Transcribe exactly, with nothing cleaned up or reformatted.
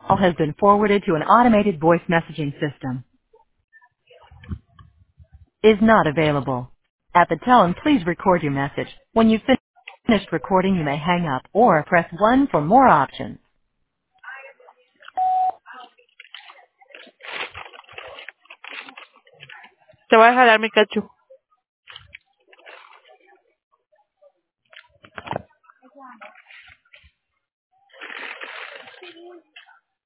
call has been forwarded to an automated voice messaging system. Is not available. At the tone, please record your message. When you've finished recording, you may hang up or press one for more options. Te voy a jalar mi cacho.